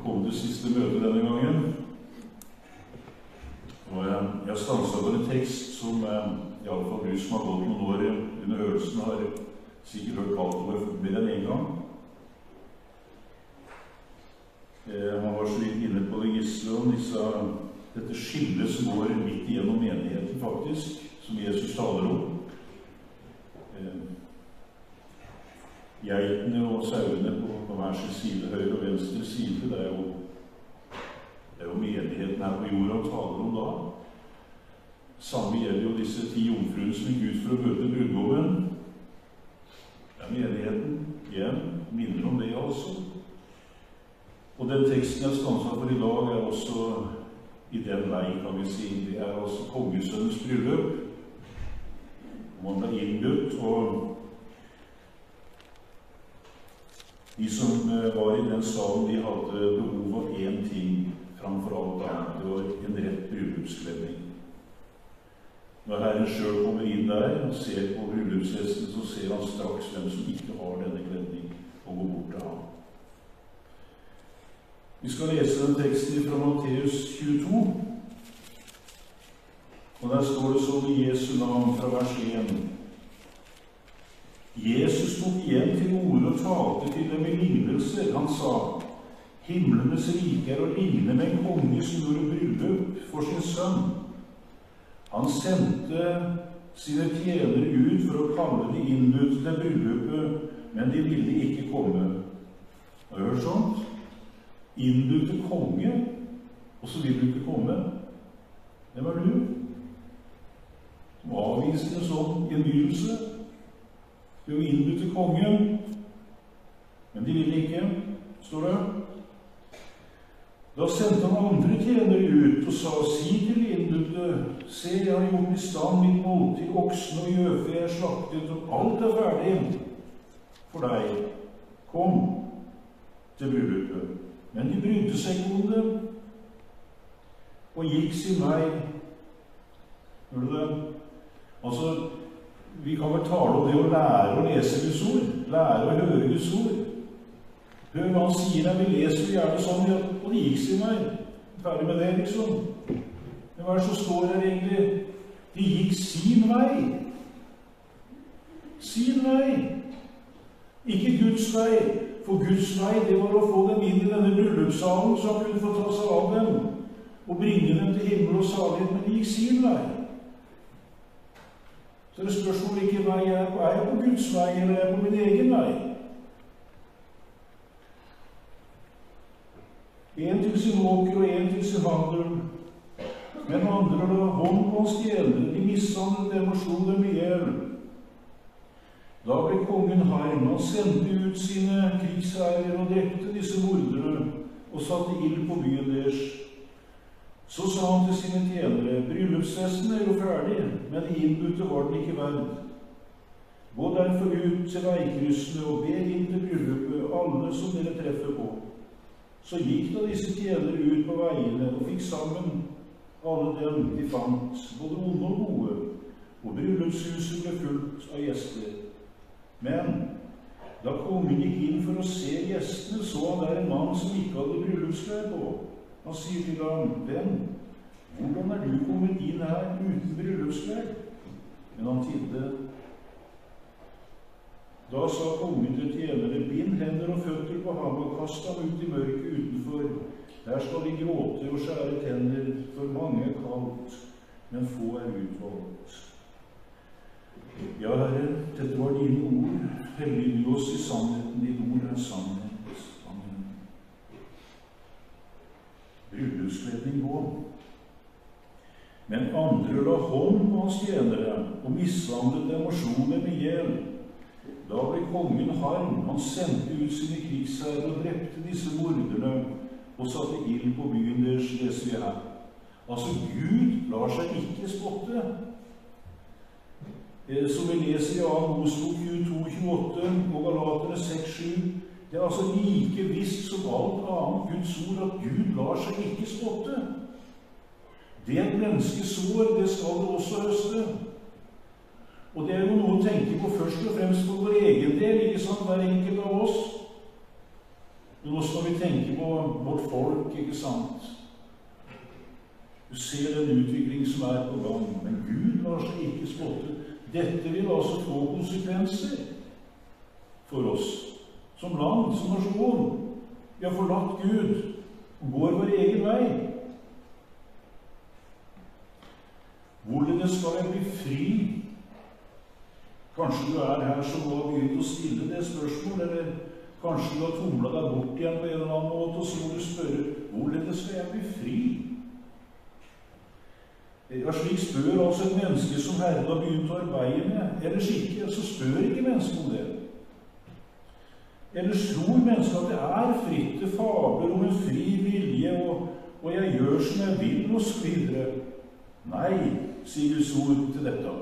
kom til siste møte denne gangen. Og jeg stanset på en tekst som i alle fall du som har gått noen år under øvelsen har sikkert hørt alt over med den en gang. Han var så litt inne på det Gisle om dette skillet som går midt igjennom menigheten faktisk, som Jesus taler om. Geitene og sauene på hver sin side, høyre og venstre side, det er jo menigheten her på jorda han taler om da. Samme gjelder jo disse 10 jomfruene som gikk ut for å møte brudgommen. Det er menigheten igjen, minner om det altså. Og den teksten jeg stanset for i dag er også i den vei, kan vi si. Det er altså kongesønnens bryllup. Man ble innbudt, og de som var i den salen, de hadde behov av en ting framfor alt annet. Det var en rett bryllupskledning. Når Herren selv kommer inn der og ser på bryllupshesten, så ser han straks hvem som ikke har denne kledning, og går bort til ham. Vi skal lese den teksten fra Matteus 22. Og der står det sånn i Jesu navn fra vers 1. Jesus tok igjen til orde og talte til dem i lignelser. Han sa, himlenes rike er å ligne med en konge som gjorde bryllup for sin sønn. Han sendte sine tjenere ut for å kalle de innbudte til bryllupet, men de ville ikke komme. Har du hørt sånt? Innbudte konge, og så vil du ikke komme. Hvem er du? Som avviser en sånn innbydelse. Du er innbudte konge, men de vil ikke, står det. Da sendte han andre tjenere ut og sa, si til de innbudte, se, jeg har gjort i stand mitt måltid, oksene og gjøfe er slaktet, og alt er ferdig for deg. Kom til bryllupet. Men de brydde seg ikke om det, og gikk sin vei. Hør du det? Altså, vi kan vel tale om det å lære å lese Guds ord, lære å høre Guds ord. Hør hva han sier der, vi leser jo gjerne sånn, og de gikk sin vei. Ferdig med det, liksom. Men hva er det som står her egentlig? De gikk sin vei. Sin vei. Ikke Guds vei. For Guds vei, det var å få dem inn i denne bryllupssalen, så han kunne få ta seg av dem, og bringe dem til himmel og salighet, men de gikk sin vei. Så det spørsmål hvilken vei jeg er på. Er jeg på Guds vei, eller er jeg på min egen vei? En til sin åker og en til sin handel. Men andre la hånd på hans tjenere, de mishandlet dem og slo dem ihjel. Da ble kongen harm. Han sendte ut sine krigsherrer og drepte disse mordere og satte ild på byen deres. Så sa han til sine tjenere, bryllupsfesten er jo ferdig, men de innbudte var den ikke verd. Gå derfor ut til veikryssene og be inn til bryllupet alle som dere treffer på. Så gikk da disse tjenere ut på veiene og fikk sammen alle dem de fant, både onde og gode, og bryllupshuset ble fullt av gjester. Men da kongen gikk inn for å se gjestene, så han der en mann som ikke hadde bryllupsklær på. Han sier til ham, venn, hvordan er du kommet inn her uten bryllupsklær? Men han tidde. Da sa kongen til tjenere, bind hender og føtter på ham og kast ham ut i mørket utenfor. Der skal de gråte og skjære tenner, for mange er kaldt, men få er utvalgt. Ja, Herre, dette var dine ord. Hellig oss i sannheten. Dine ord er sannhet. Amen. Bryllupskledning gå. Men andre la hånd på hans tjenere og mishandlet dem og slo dem ihjel. Da ble kongen harm. Han sendte ut sine krigsherrer og drepte disse morderne og satte ild på byen deres, leser vi her. Altså, Gud lar seg ikke spotte. Som vi leser i 2. Mosebok 22-28 og Galaterne 6-7. Det er altså like visst som alt annet Guds ord at Gud lar seg ikke spotte. Det et menneske sår, det skal det også høste. Og det er jo noe å tenke på først og fremst for vår egen del, ikke sant, hver enkelt av oss. Men nå skal vi tenke på vårt folk, ikke sant? Du ser den utvikling som på gang, men Gud lar seg ikke spotte. Dette vil altså få konsekvenser for oss, som land, som nasjon. Vi har forlatt Gud og går vår egen vei. Hvorledes skal jeg bli fri? Kanskje du her som nå har begynt å stille det spørsmålet, eller kanskje du har tumlet deg bort igjen på en eller annen måte, og så må du spørre, hvorledes skal jeg bli fri? Ja, slik spør altså et menneske som Herren har begynt å arbeide med. Ellers ikke, så spør ikke mennesket om det. Ellers tror mennesket at det fritt, det fabler om en fri vilje, og jeg gjør som jeg vil, og så videre. Nei, sier Guds ord til dette.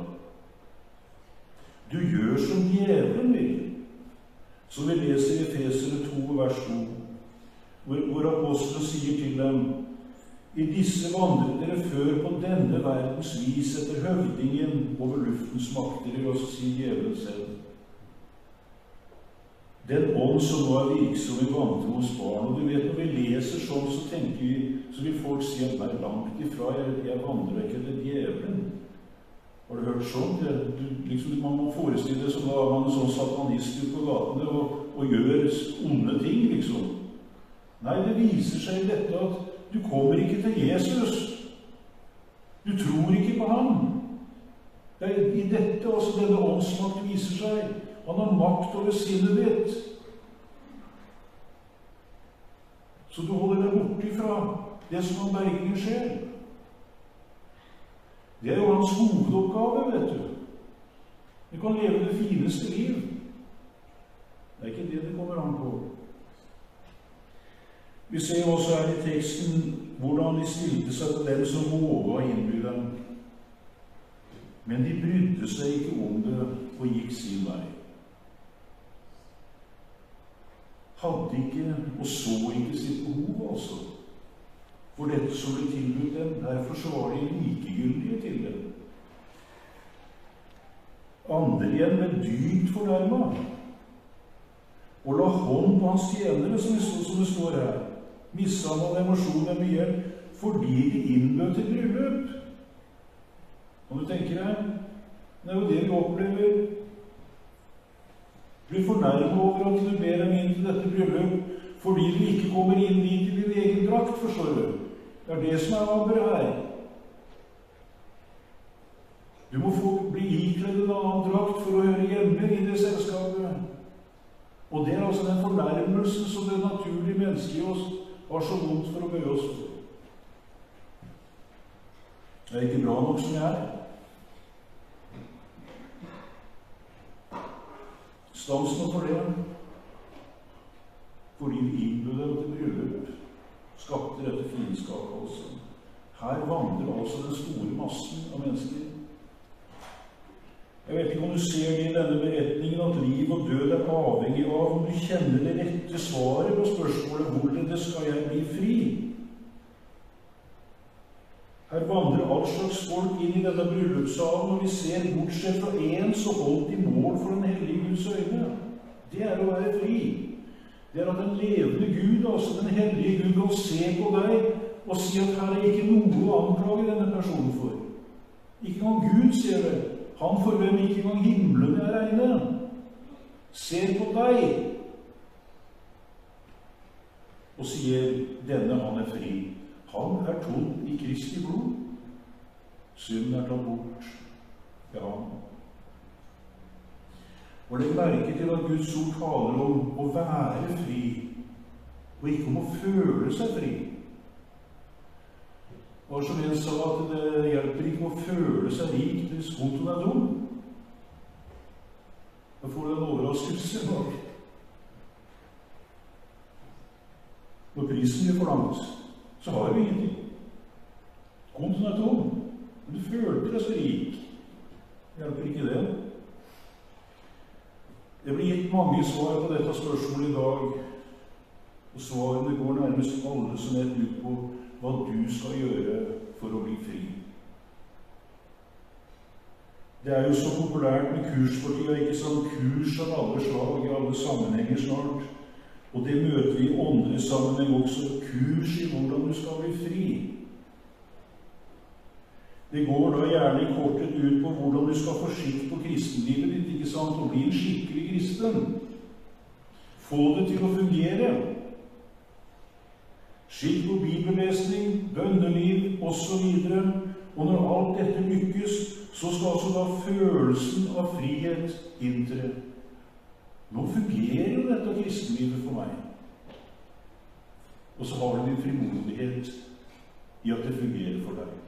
Du gjør som djevelen vil. Så vi leser i Efesere 2, vers 2, hvor apostelen sier til dem, i disse vandret dere før på denne verdens vis etter høvdingen over luftens makter, vil også si djevelen selv. Den ånd som nå virksom i vantro hos barn. Og du vet, når vi leser sånn, så tenker vi, så vil folk si at nei, langt ifra, jeg vandrer ikke til djevelen. Har du hørt sånn? Liksom, man må forestille det som da man er sånn satanist ut på gatene og gjør onde ting, liksom. Nei, det viser seg i dette at du kommer ikke til Jesus. Du tror ikke på ham. Det i dette også denne åndsmakt viser seg. Han har makt over sinnet ditt. Så du holder deg borte ifra det som han berger sjel. Det jo hans hovedoppgave, vet du. Du kan leve det fineste liv. Det ikke det kommer an på. Vi ser også her i teksten hvordan de stilte seg til dem som våget å innby dem. Men de brydde seg ikke om det og gikk sin vei. Hadde ikke og så ikke sitt behov, altså. For dette som ble tilbudt dem, derfor så var de likegyldige til dem. Andre igjen med dypt fornærmet. Og la hånd på hans tjenere, som det står her. Mishandlet emosjoner med hjelp, fordi de innbød til bryllup. Kan du tenke deg? Det jo det vi opplever. Blir fornærmet over at du ber dem inn til dette bryllup, fordi du ikke kommer inn dit i din egen drakt, forstår du. Det det som avbør her. Du må få bli ikledd en annen drakt for å høre hjemme i det selskapet. Og det altså den fornærmelsen som det naturlige mennesket i oss har så vondt for å bøye oss for. Det ikke bra nok som jeg Stansen for det, fordi vi innbød dem til bryllup, skapte dette fiendskapet også. Her vandrer altså den store massen av mennesker. Jeg vet ikke om du ser det i denne beretningen at liv og død avhengig av om du kjenner det rette svaret på spørsmålet hvorledes skal jeg bli fri. Her vandrer all slags folk inn i denne bryllupssalen, og vi ser bortsett fra en så holdt i mål for den hellige Guds øyne. Det å være fri. Det at den levende Gud, altså den hellige Gud, kan se på deg og si at her ikke noe å anklage denne personen for. Ikke engang Gud ser det. Han for hvem ikke engang himmelen regne. Ser på deg og sier, denne han fri. Han tom i Kristi blod. Synden tatt bort ved ham. Og legg merke til at Guds ord taler om å være fri, og ikke om å føle seg fri. Det var som en sa at det hjelper ikke å føle seg rik hvis kontoen dum. Da får du en overraskelse når prisen blir forlangt. Så har vi ingenting. Kontoen tom, men du følte deg så rik. Hjelper ikke det? Det blir gitt mange svar på dette spørsmålet i dag, og svarene går nærmest alle som et ut på hva du skal gjøre for å bli fri. Det jo så populært med kurs for tida, ikke sånn kurs av alle slag, i alle sammenhenger snart. Og det møter vi i åndelig sammenheng også, kurs i hvordan du skal bli fri. Det går da gjerne i kortet ut på hvordan du skal få skikk på kristenlivet ditt, ikke sant? Og bli en skikkelig kristen. Få det til å fungere. Skikk på bibellesning, bønneliv, og så videre. Og når alt dette lykkes, så skal altså da følelsen av frihet inntre. Nå fungerer jo dette kristenlivet for meg. Og så har du din frimodighet i at det fungerer for deg.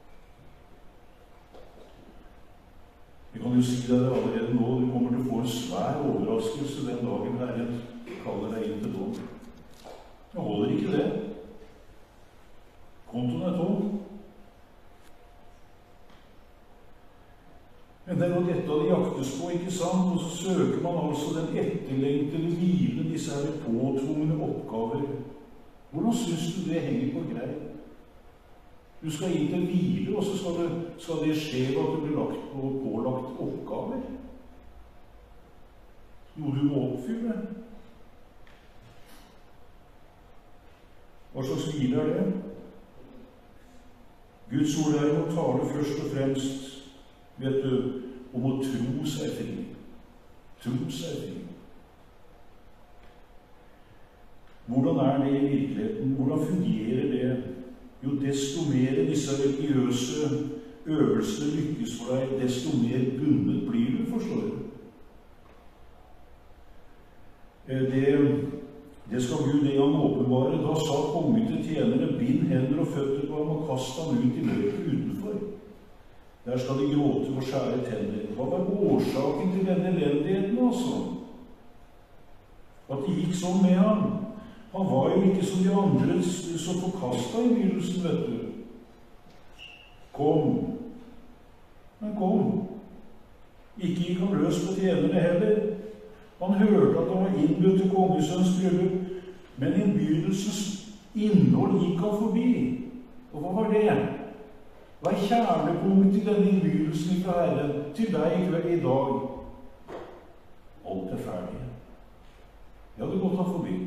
Jeg kan jo si deg det allerede nå, du kommer til å få en svær overraskelse den dagen Herren kaller deg inn til dom. Jeg holder ikke det. Kontoen er tom. Men det er jo dette det jaktes på, ikke sant? Og så søker man altså den etterlengtede hvilen, disse her påtvungne oppgaver. Hvordan synes du det henger på greip? Du skal inn til hvile, og så skal det skje at du blir pålagt oppgaver. Noe du må oppfylle. Hva slags hvile er det? Guds ord er å tale først og fremst, vet du, om å tro seg fri. Tro seg fri. Hvordan er det i virkeligheten? Hvordan fungerer det? Jo, desto mer disse religiøse øvelsene lykkes for deg, desto mer bundet blir du, forstår du. Det skal Gud det han åpenbare. Da sa kongen til tjenere, bind hender og føtter på ham og kast ham ut i mørket utenfor. Der skal de gråte og skjære tenner. Hva var årsaken til denne elendigheten, altså? At de gikk sånn med ham. Han var jo ikke som de andre som forkastet i begynnelsen, vet du. Kom. Men kom. Ikke gikk han løs på tjenerne heller. Han hørte at han var innbudt til kongesønns bryllup, men innbydelsens innhold gikk han forbi. Og hva var det? Hva er kjernepunktet i denne innbydelsen fra Herren til deg i dag? Alt er ferdig. Jeg hadde gått han forbi.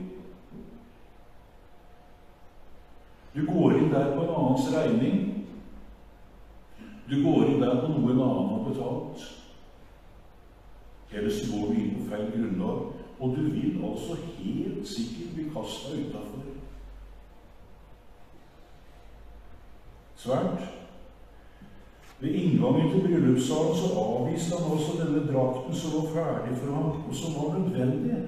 Du går inn der på en annens regning. Du går inn der på noe en annen har betalt. Ellers går du inn på feil grunnlag, og du vil altså helt sikkert bli kastet utenfor. Svært. Ved inngangen til bryllupssalen så avviste han også denne drakten som var ferdig for ham, og som var nødvendig.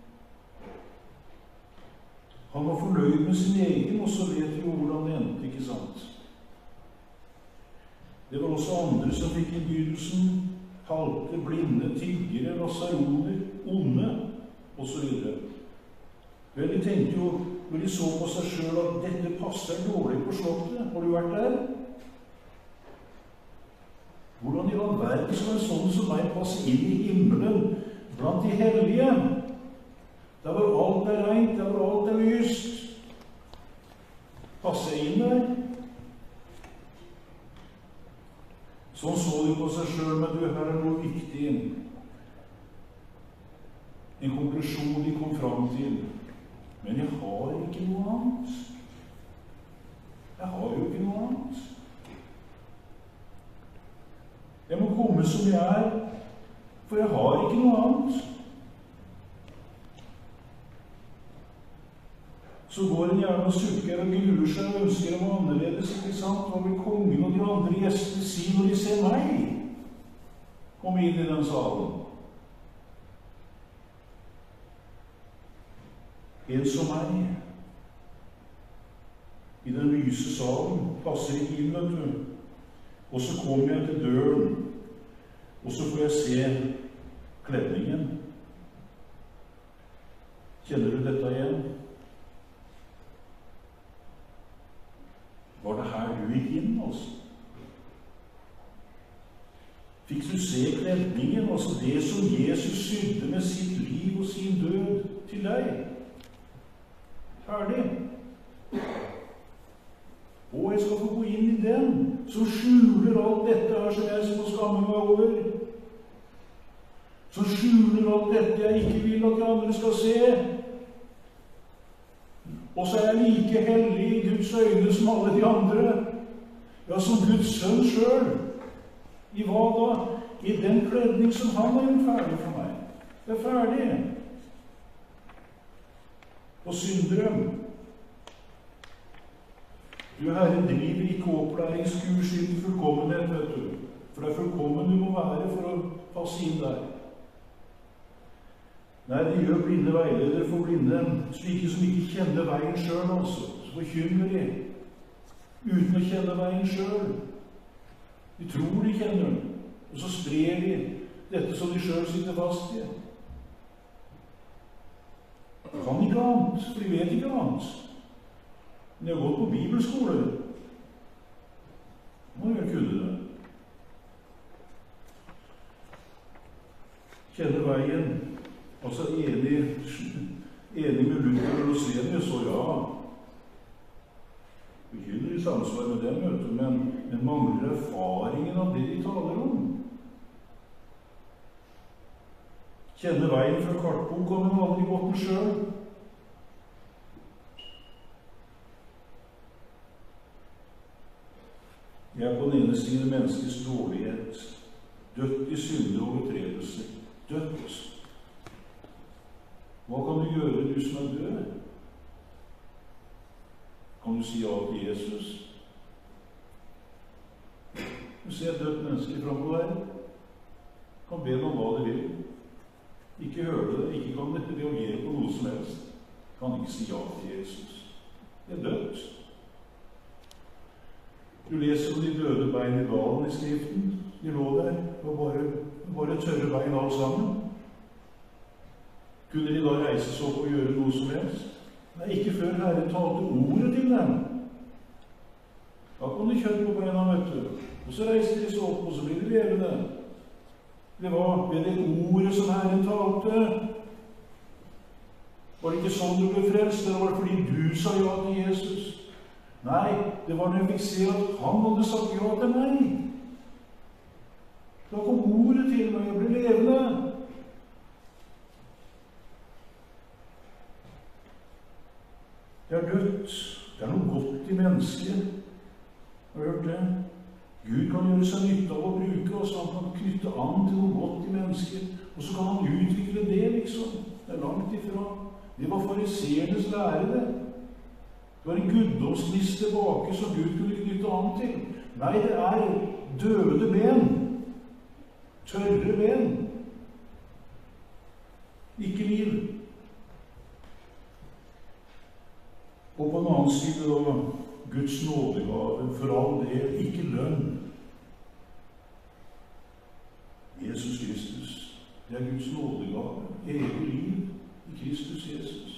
Han var fornøyd med sin egen, og så vet vi jo hvordan det endte, ikke sant? Det var også andre som fikk innbydelsen, halte, blinde, tiggere, lasaroner, onde, og så videre. Vel, de tenkte jo, når de så på seg selv, at dette passer dårlig på slottet. Har du vært der? Hvordan i all verden skal en sånn som meg passe inn i himmelen blant de hellige? Der hvor alt er rent, der hvor alt er lyst. Passer jeg inn der? Sånn så de på seg selv, men du, her er noe viktig. En konklusjon de kom fram til. Men jeg har ikke noe annet. Jeg har jo ikke noe annet. Jeg må komme som jeg er, for jeg har ikke noe annet. Så går en gjerne og sukker og gruer seg og ønsker å være annerledes, ikke sant? Hva vil kongen og de andre gjestene si når de ser meg? Kom inn i den salen. En som meg. I den lyse salen passer ikke inn, vet du. Og så kommer jeg til døren, og så får jeg se kledningen. Kjenner du dette igjen? Var det her du gikk inn, altså? Fikk du se kledningen, altså det som Jesus sydde med sitt liv og sin død til deg? Ferdig. Og jeg skal få gå inn i den, som skjuler alt dette her som jeg må skamme meg over. Som skjuler alt dette jeg ikke vil at de andre skal se. Og så er jeg like hellig i Guds øyne som alle de andre. Ja, som Guds sønn selv. I hva da? I den kledning som han har gjort ferdig for meg. Det er ferdig. Og syndere. Du, Herre, driver ikke opplæringskurs i fullkommenhet, vet du. For det er fullkommen du må være for å passe inn der. Nei, de gjør blinde veiledere for blinde, slike som ikke kjenner veien selv, altså. Så forkynner de, uten å kjenne veien selv. De tror de kjenner den, og så sprer de dette som de selv sitter fast i. De kan ikke annet, for de vet ikke annet. Men de har gått på bibelskole. Nå gjør kunne det. Kjenne veien. Altså enig med Luther og Rosenius, og ja, begynner i samsvar med dem, men mangler erfaringen av det de taler om. Kjenne veien fra kartbok og den aldri gått den selv. Jeg er på den ene siden menneskets dårlighet, dødt i synde og overtredelse, dødt. Hva kan du gjøre, du som er død? Kan du si ja til Jesus? Du ser et dødt menneske framme der. Kan be om hva du vil. Ikke høre det, ikke kan dette reagere på noe som helst. Kan ikke si ja til Jesus. Det er dødt. Du leser om de døde bein i dalen i Skriften. De lå der, og bare tørre bein alt sammen. Kunne de da reise seg opp og gjøre noe som helst? Nei, ikke før Herren talte ordet til dem. Da kom de kjøtt på beina, vet du. Og så reiste de seg opp, og så ble de levende. Det var ved det ordet som Herren talte. Var det ikke sånn du ble frelst? Det var fordi du sa ja til Jesus. Nei, det var når jeg fikk se at han hadde sagt ja til meg. Da kom ordet til meg, og ble levende. Det er dødt. Det er noe godt i mennesket. Har du hørt det? Gud kan gjøre seg nytte av å bruke oss. Han kan knytte an til noe godt i mennesket. Og så kan han utvikle det, liksom. Det er langt ifra. Det var fariseernes lære, det. Det var en guddomsniste bake som Gud kunne knytte an til. Nei, det er døde ben. Tørre ben. Ikke liv. Og på den annen side da, Guds nådegave, for all del, ikke lønn. Jesus Kristus, det er Guds nådegave, evig liv i Kristus Jesus.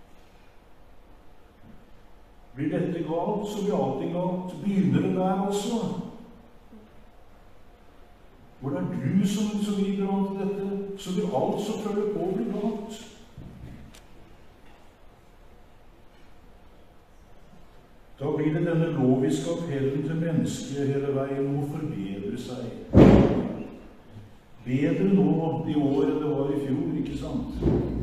Blir dette galt, så blir alltid galt. Begynner det der også? Hvor det er du som griper an til dette, så blir alt som følger på bli galt. Da blir det denne loviske appellen til mennesket hele veien om å forbedre seg. Bedre nå i år enn det var i fjor, ikke sant?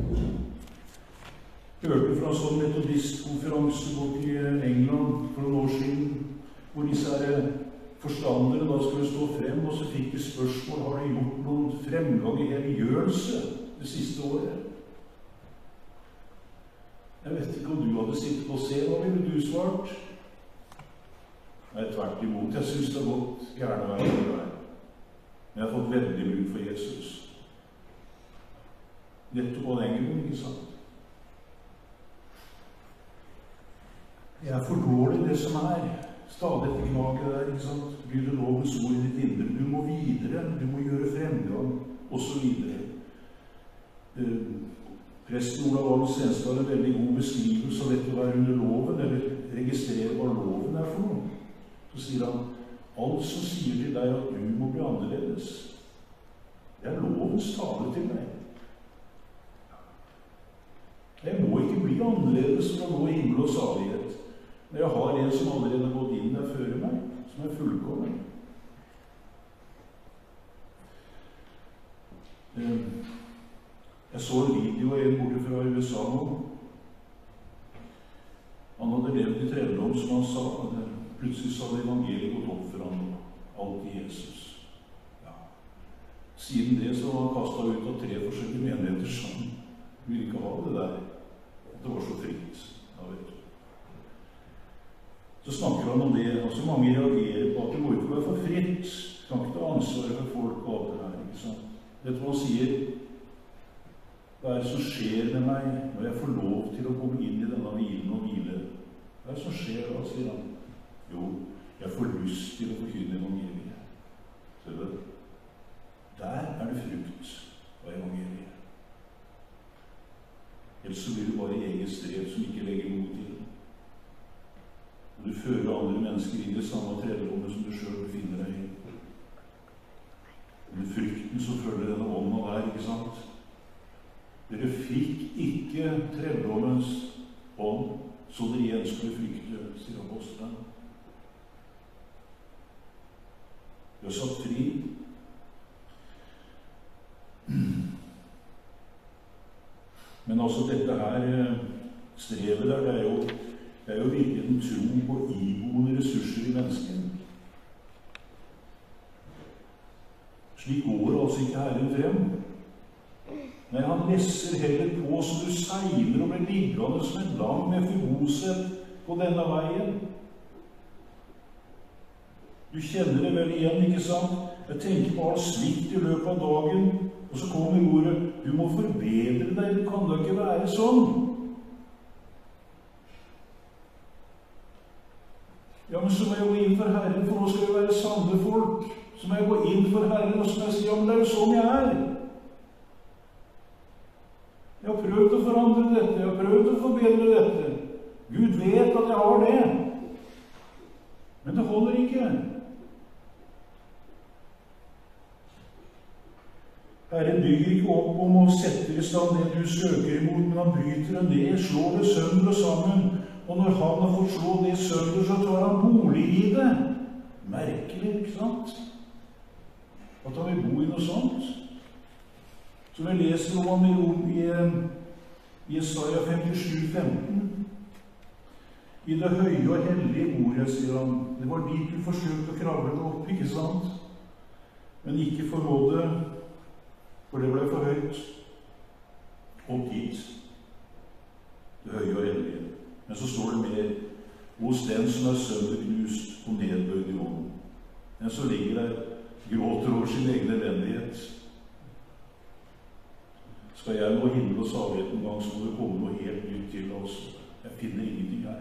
Hørte fra en sånn metodistkonferanse bort i England for noen år siden, hvor disse forstandere da skulle stå frem, og så fikk de spørsmål: har de gjort noen fremgang i helliggjørelse det siste året? Jeg vet ikke om du hadde sittet på scenen, hva ville du svart? Nei, tvert imot. Jeg synes det har gått gjerne veien det der. Men jeg har fått veldig bruk for Jesus. Nettopp av den grunnen, ikke sant? Jeg er for dårlig det som er. Stadig etter gnaget der, ikke sant? Blir det lovens ord i ditt indre. Du må videre, du må gjøre fremgang, og så videre. Presten Olav Arne Stenstad har en veldig god beskrivelse av dette å være under loven, eller registrere hva loven er for noe. Så sier han: alt som sier til deg at du må bli annerledes, det er lovens tale til meg. Jeg må ikke bli annerledes for å nå himmel og salighet, når jeg har en som allerede har gått inn der før meg, som er fullkommen. Jeg så en video en borte fra USA nå. hadde levd i trelldom, som han sa. Plutselig sa det evangeliet gått opp for ham. Alt i Jesus. Ja. Siden det så var han kastet ut av 3 forskjellige menigheter som ville ikke ha det der. Det var så fritt. Ja, vet du. Så snakker han om det, og så mange reagerer på at det må ikke være for fritt. Kan ikke ta ansvaret for folk og alt det her, ikke sant? Vet du hva han sier? Hva er det som skjer med meg når jeg får lov til å komme inn i denne hvilen og hvile? Hva er det som skjer da, sier han? Jo, jeg får lyst til å forkynne evangeliet. Ser du det? Der er det frukt av evangeliet. Ellers så blir det bare eget strev som ikke legger mot til. Og du fører andre mennesker inn i samme trelldommet som du selv befinner deg i. Med frykten så følger denne ånden der, ikke sant? Dere fikk ikke trelldommens ånd, så dere igjen skulle frykte, sier apostelen. Du er satt fri. Men altså dette her strevet der, det er jo virkelig en tro på iboende ressurser i mennesket. Slik går altså ikke Herren frem. Nei, han lesser heller på så du seiler og blir liggende som en lam med Mefiboset på denne veien. Du kjenner det vel igjen, ikke sant? Jeg tenker på all slikt i løpet av dagen, og så kommer ordet, du må forbedre deg, det kan da ikke være sånn. Ja, men så må jeg gå inn for Herren, for nå skal vi være sanne folk. Så må jeg gå inn for Herren, og så må jeg si, ja, men det er jo sånn jeg er. Jeg har prøvd å forandre dette, jeg har prøvd å forbedre dette. Gud vet at jeg har det. Men det holder ikke. Herren bygger ikke opp om å sette i stand det du søker imot, men han bryter det ned, slår det sønder og sammen. Og når han har fått slå det sønder, så tar han bolig i det. Merkelig, ikke sant? At han vil bo i noe sånt. Som jeg leser om i Jesaja 57,15. I det høye og hellige ordet, sier han. Det var dit du forsøkte å kravle det opp, ikke sant? Men ikke formådde, for det ble for høyt. Opp dit. Det høye og hellige. Men så står det mer hos den som er sønderknust og nedbøyd i ånden. Den som ligger der, gråter over sin egen elendighet. Skal jeg nå himmel og salighet en gang, så må det komme noe helt nytt til oss. Jeg finner ingenting her.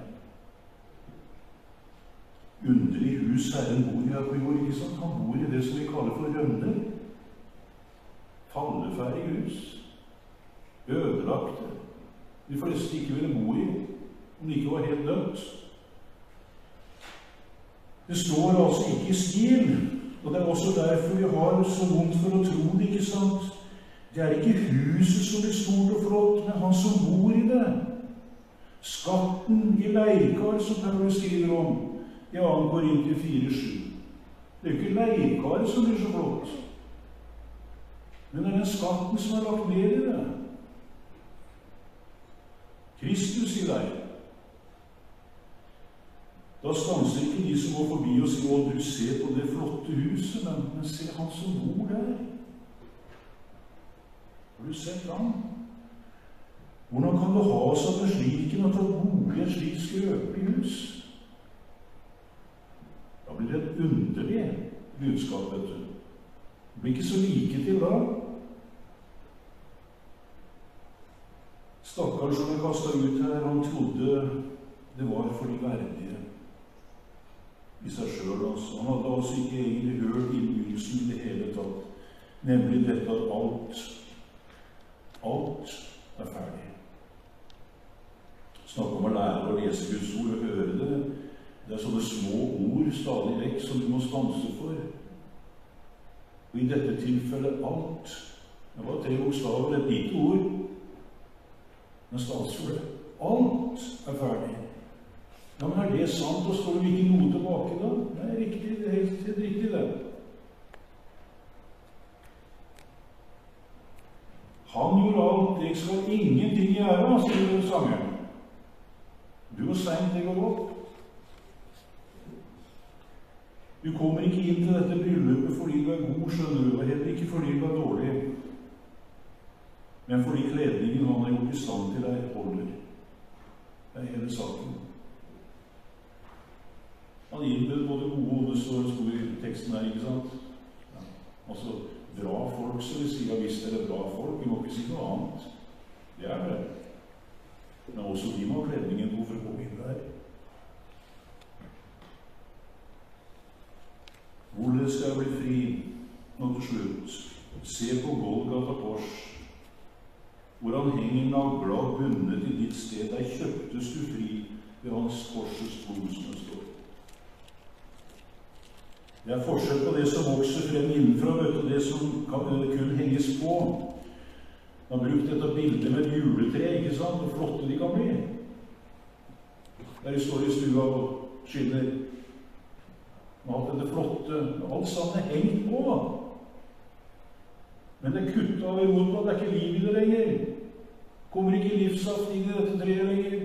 Underlig hus Herren bor i her på jord, ikke sant? Han bor i det som vi kaller for rønner. Falleferdige hus. Ødelagte. De fleste ikke ville bo i. Om det ikke var helt dømt. Det står altså ikke i stil, og det er også derfor vi har så vondt for å tro det, ikke sant? Det er ikke huset som blir stort og flott, men han som bor i det. Skatten i leirkar, som Paulus skriver om i 2. Korinter 4,7. Det er jo ikke leirkaret som blir så flott, men det er den skatten som er lagt ned i det. Kristus i deg. Da stanser ikke de som må forbi og si, å, du ser på det flotte huset, men se han som bor der. Har du sett han? Hvordan kan det ha seg med sliken at han bor i et slikt skrøpelig hus? Da blir det et underlig budskap, vet du. Det blir ikke så like til da. Stakkar som jeg kastet ut her, han trodde det var for de verdige i seg selv. Altså. Han hadde altså ikke egentlig hørt innbydelsen i det hele tatt, nemlig dette at alt er ferdig. Snakk om å lære å lese Guds ord og høre det. Det er sånne små ord stadig vekk som du må stanse for. Og i dette tilfellet alt. Det var 3 bokstaver, et lite ord. Men stanse for det. Alt er ferdig. Ja, men er det sant, og står det ikke noe tilbake da? Nei, riktig, det er helt riktig det. Han gjorde alt, jeg skal ingenting gjøre, sier sangeren. Du, hvor sent det går opp. Du kommer ikke inn til dette bryllupet fordi du er god, skjønner du, og heller ikke fordi du er dårlig, men fordi kledningen han har gjort i stand til deg, holder. Det er hele saken. Han innbød både gode og onde, står i teksten her, ikke sant? Ja. Altså, bra folk, så vi sier, hvis dere er bra folk, vi må ikke si noe annet. Det er det. Men også de må ha kledningen på for å gå inn der. Hvorledes skal jeg bli fri nå til slutt? Se på Golgata kors, hvor han henger nagla og bundet i ditt sted. Der kjøptes du fri ved hans korsets blod, som det står. Det er forskjell på det som vokser frem innenfra, og det som kun henges på. Man har brukt dette bildet med et juletre, ikke sant? Hvor flotte de kan bli. Der de står i stua og skinner. Man har hatt dette flotte, alt sammen er hengt på. Men det er kuttet av i rota, det er ikke liv i det lenger. Kommer ikke livssaft inn i dette treet lenger.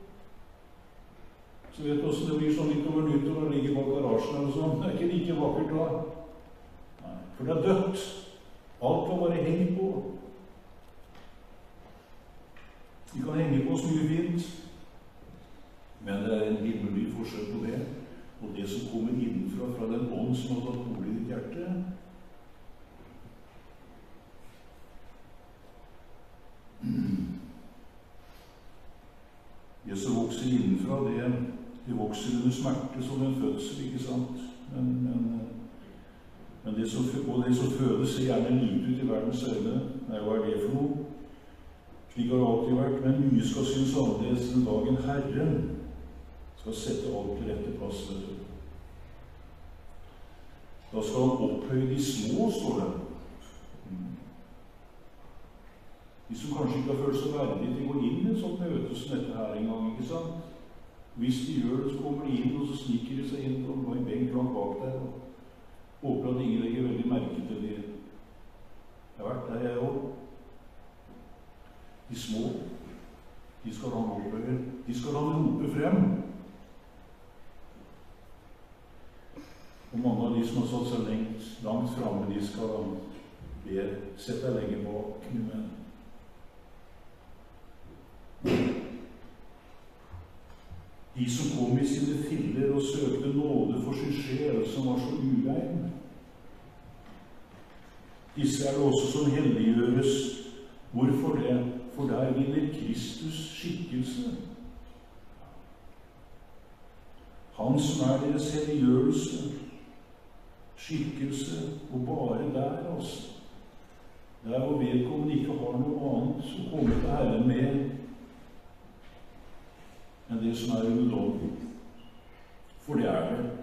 Så vet du hvordan det blir sånn litt over nytt og ligger bak garasjen eller sånn. Det er ikke like vakkert da. Nei, for det er dødt. Alt var bare hengt på. Vi kan henge på så mye fint, men det er en himmelig forskjell på det. Og det som kommer innenfra, fra den ånd som har tatt bolig i ditt hjerte. Det som vokser innenfra, det vokser under smerte som en fødsel, ikke sant? Men det som fødes ser gjerne lite ut i verdens øyne. Nei, hva er det for noe? Slik har det alltid vært, men mye skal synes annerledes den dagen Herren skal sette alt til rette plass. Da skal han opphøye de små, står det. De som kanskje ikke har følt seg verdig til å gå inn i en sånn møte som dette her en gang, ikke sant? Hvis de gjør det, så kommer de inn, og så sniker de seg inn på en benk langt bak der, og håper at ingen legger veldig merke til det. Jeg har vært der, jeg også. De små, de skal han opphøye. De skal han rope frem. Og mange av de som har satt seg langt fremme, de skal be, sett deg lenger bak. De som kom i sine filler og søkte nåde for sin sjel, som var så urein. Disse er det også som helliggjøres. Hvorfor det? For der vinner Kristus skikkelse. Han som er deres helliggjørelse, skikkelse, og bare der, altså. Der hvor vedkommende ikke har noe annet å komme til Herren med enn det som er under dom. For det er det.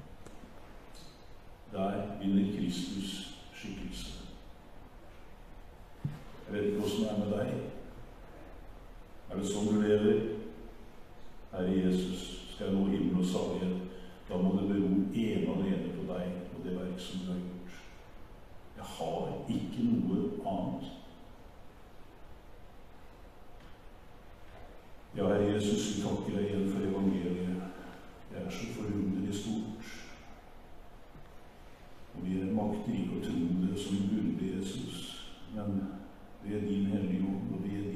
Der vinner Kristus skikkelse. Jeg vet ikke hvordan det er med deg. Er det sånn du lever? Herre Jesus, skal jeg nå himmel og salighet, da må det bero ene og alene på deg og det verk som du har gjort. Jeg har ikke noe annet. Ja, Herre Jesus, vi takker deg igjen for evangeliet. Det er så forunderlig stort. Og vi makter ikke å tro det som burde, Jesus, men ved din hellige ånd og ved